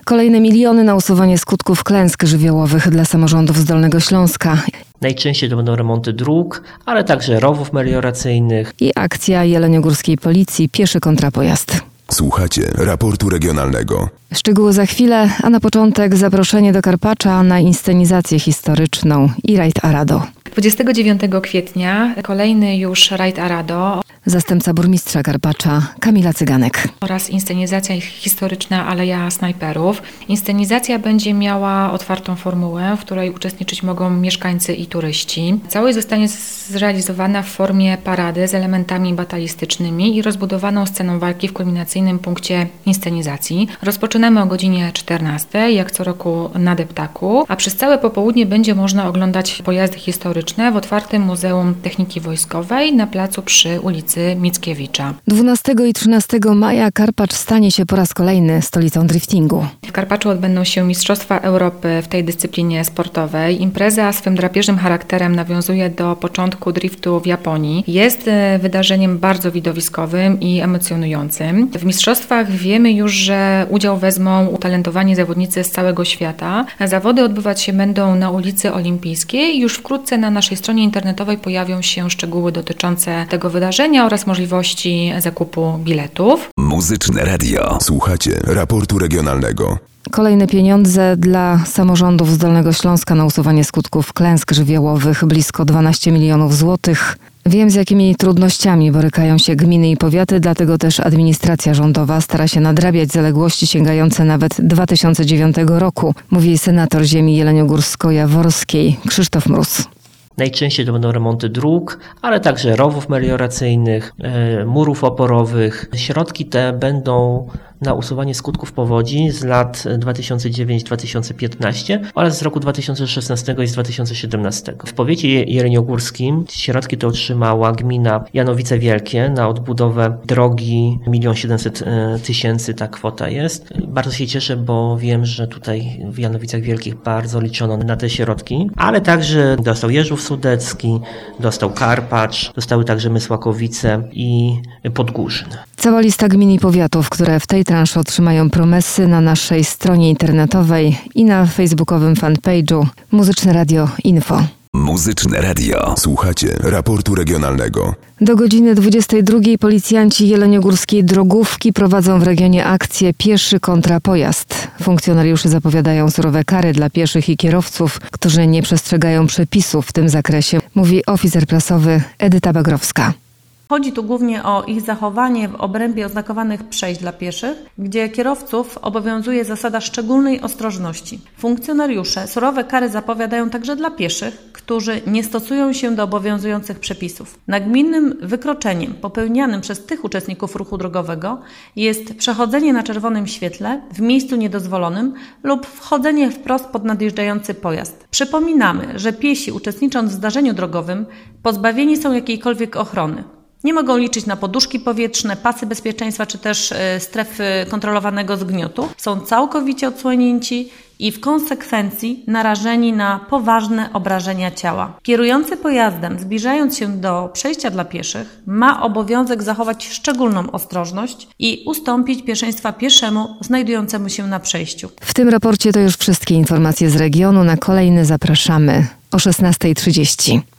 Kolejne miliony na usuwanie skutków klęsk żywiołowych dla samorządów z Dolnego Śląska. Najczęściej to będą remonty dróg, ale także rowów melioracyjnych. I akcja jeleniogórskiej policji Pieszy kontrapojazd. Słuchacie raportu regionalnego. Szczegóły za chwilę, a na początek zaproszenie do Karpacza na inscenizację historyczną i rajd Arado. 29 kwietnia kolejny już rajd Arado. Zastępca burmistrza Karpacza Kamila Cyganek. Oraz inscenizacja historyczna Aleja Snajperów. Inscenizacja będzie miała otwartą formułę, w której uczestniczyć mogą mieszkańcy i turyści. Całość zostanie zrealizowana w formie parady z elementami batalistycznymi i rozbudowaną sceną walki w kulminacyjnym punkcie inscenizacji. Rozpoczynamy o godzinie 14, jak co roku na Deptaku, a przez całe popołudnie będzie można oglądać pojazdy historyczne w otwartym Muzeum Techniki Wojskowej na placu przy ulicy Mickiewicza. 12 i 13 maja Karpacz stanie się po raz kolejny stolicą driftingu. W Karpaczu odbędą się Mistrzostwa Europy w tej dyscyplinie sportowej. Impreza swym drapieżnym charakterem nawiązuje do początku driftu w Japonii. Jest wydarzeniem bardzo widowiskowym i emocjonującym. W mistrzostwach wiemy już, że udział wezmą utalentowani zawodnicy z całego świata. Zawody odbywać się będą na ulicy Olimpijskiej. Już wkrótce na naszej stronie internetowej pojawią się szczegóły dotyczące tego wydarzenia oraz możliwości zakupu biletów. Muzyczne radio. Słuchacie raportu regionalnego. Kolejne pieniądze dla samorządów z Dolnego Śląska na usuwanie skutków klęsk żywiołowych, blisko 12 milionów złotych. Wiem, z jakimi trudnościami borykają się gminy i powiaty, dlatego też administracja rządowa stara się nadrabiać zaległości sięgające nawet 2009 roku, mówi senator ziemi jeleniogórsko-jaworskiej Krzysztof Mróz. Najczęściej to będą remonty dróg, ale także rowów melioracyjnych, murów oporowych. Środki te będą na usuwanie skutków powodzi z lat 2009-2015 oraz z roku 2016 i z 2017. W powiecie jeleniogórskim środki te otrzymała gmina Janowice Wielkie na odbudowę drogi 1 700 000, ta kwota jest. Bardzo się cieszę, bo wiem, że tutaj w Janowicach Wielkich bardzo liczono na te środki, ale także dostał Jeżów Sudecki, dostał Karpacz, dostały także Mysłakowice i Podgórzyn. Cała lista gmin i powiatów, które w tej transzy otrzymają promesy, na naszej stronie internetowej i na facebookowym fanpage'u Muzyczne Radio Info. Muzyczne radio. Słuchacie raportu regionalnego. Do godziny 22 policjanci jeleniogórskiej drogówki prowadzą w regionie akcję Pieszy kontrapojazd. Funkcjonariusze zapowiadają surowe kary dla pieszych i kierowców, którzy nie przestrzegają przepisów w tym zakresie, mówi oficer prasowy Edyta Bagrowska. Chodzi tu głównie o ich zachowanie w obrębie oznakowanych przejść dla pieszych, gdzie kierowców obowiązuje zasada szczególnej ostrożności. Funkcjonariusze surowe kary zapowiadają także dla pieszych, którzy nie stosują się do obowiązujących przepisów. Nagminnym wykroczeniem popełnianym przez tych uczestników ruchu drogowego jest przechodzenie na czerwonym świetle w miejscu niedozwolonym lub wchodzenie wprost pod nadjeżdżający pojazd. Przypominamy, że piesi uczestnicząc w zdarzeniu drogowym pozbawieni są jakiejkolwiek ochrony. Nie mogą liczyć na poduszki powietrzne, pasy bezpieczeństwa czy też strefy kontrolowanego zgniotu. Są całkowicie odsłonięci i w konsekwencji narażeni na poważne obrażenia ciała. Kierujący pojazdem, zbliżając się do przejścia dla pieszych, ma obowiązek zachować szczególną ostrożność i ustąpić pierwszeństwa pieszemu znajdującemu się na przejściu. W tym raporcie to już wszystkie informacje z regionu. Na kolejny zapraszamy o 16:30.